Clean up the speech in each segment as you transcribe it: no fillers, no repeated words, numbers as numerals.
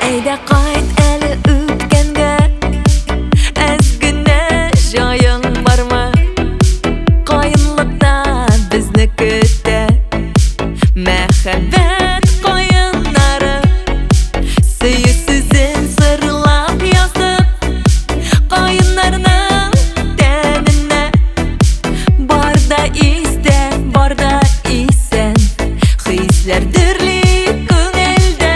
Әйдә кайт әле үткәнгә, әзгенә җаең бармы? Каенлыкта безне көтә мәхәббәт каеннары. Сөю сүзен сырлап язып каеннарның тәненә. Барда истә, барда исән, хисләр дөрли күңелдә.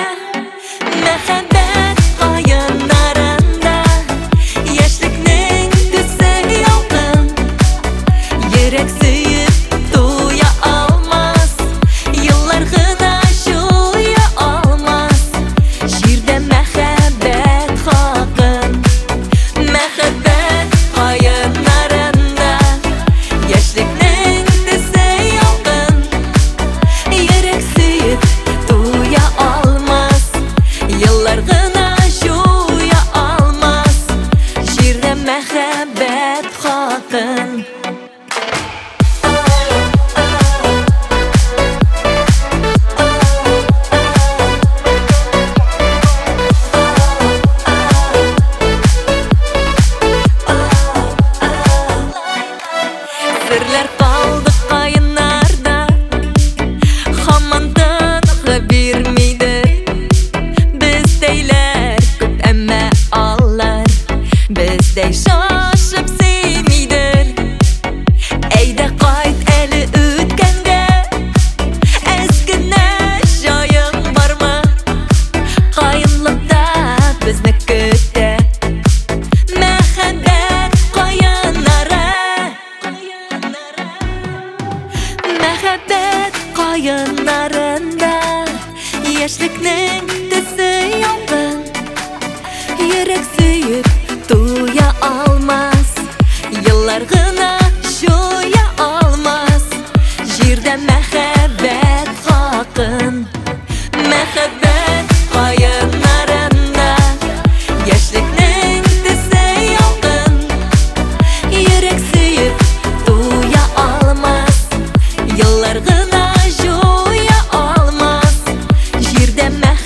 Мәхәббәт каеннарында яшьлекнең төсе ялкын. Йөрәк сөеп туя алмас, еллар гына җуя алмас. Җирдә мәхәббәт хакын. Мәхәббәт каеннарында яшьлекнең төсе ялкын. Йөрәк сөеп туя алмас, еллар гына җуя алмас. Җирдә мәхәббәт хакын. Серләр калды каеннарда, һаман тынгы бирмидер. Бездәйләр күп, әмма алар бездәй шашып сөймидер. Әйдә кайт әле үткәнгә, әзгенә җаең бармы? Каенлыкта безне көтә мәхәббәт каеннары. Мәхәббәт каеннарында яшьлекнең төсе ялкын. Йөрәк сөеп туя алмас, еллар гына җуя алмас. Җирдә мәхәббәт хакын. Мәхәббәт каеннарында яшьлекнең төсе ялкын. Йөрәк сөеп туя алмас, еллар гына җуя алмас. Җирдә